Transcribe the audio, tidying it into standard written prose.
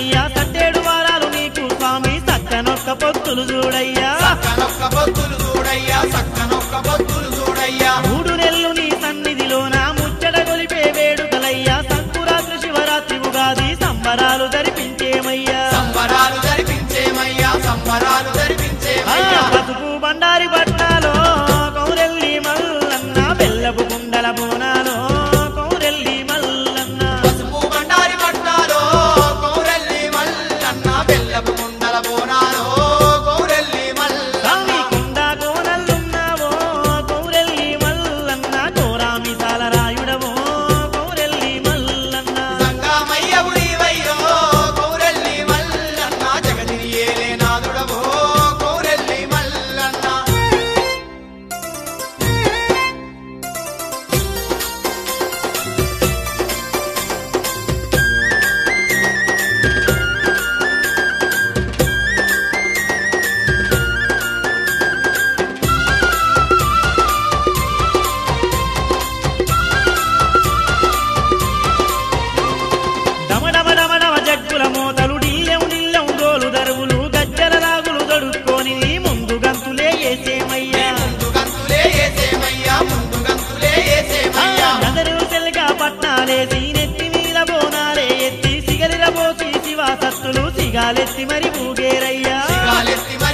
సన్నమయ్యా సట్టేడు వారాలు నీకు స్వామి సక్కనొక్క పొత్తులు చూడయ్యా మూడు నెలలు నీ సన్నిధిలోన ముచ్చట గొలిపే వేడుకలయ్యా సంకురాత్రి శివరాత్రి ఉగాది సంబరాలు జరిపించేమయ్యా పసుపు బండారి పట్నాలో కౌరెల్లి మల్లన్న బెల్లపు కుండల బోనాలో కౌరెల్లి మల్లన్న స్వామి కుండ కోనల్లున్నావో కౌరెల్లి మల్లన్న కోరామిసాల రాయుడవో కౌరెల్లి మల్లన్న డమడమడమడమ జగ్గుల మోతలు డిల్లెం డిల్లెం డోలు దరువులు గజ్జల రాగులు దడుక్కొని ముందు గంతులే వేసేమయ్యా నగరు సెల్గా పట్నాలేసి నెత్తి మీద బోనాలే ఎత్తి సిగలిర పోసి శివా సత్తులు సిగాలెత్తి మరి ఊగేరయ్యా